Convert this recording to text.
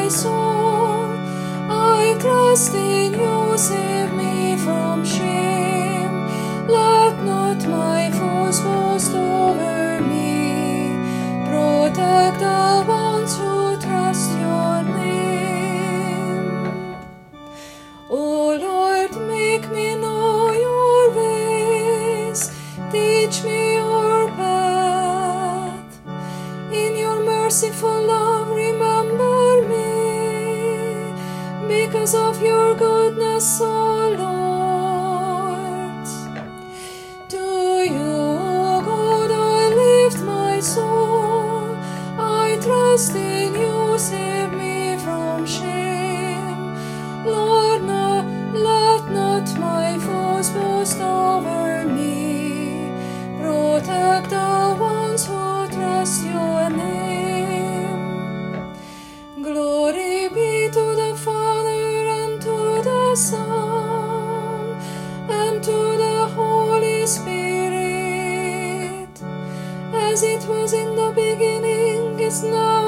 my soul. I trust in you, save me from shame. Let not my foes boast over me. Protect the ones who trust your name. O Lord, make me know your ways. Teach me your path. In your merciful love, remember me. Because of your goodness, O Lord. To you, O God, I lift my soul. I trust in you, save me from shame. Lord, let not my foes boast over me. Protect the ones who trust your name. Glory be to the Father, and to the Son, and to the Holy Spirit, as it was in the beginning, is now,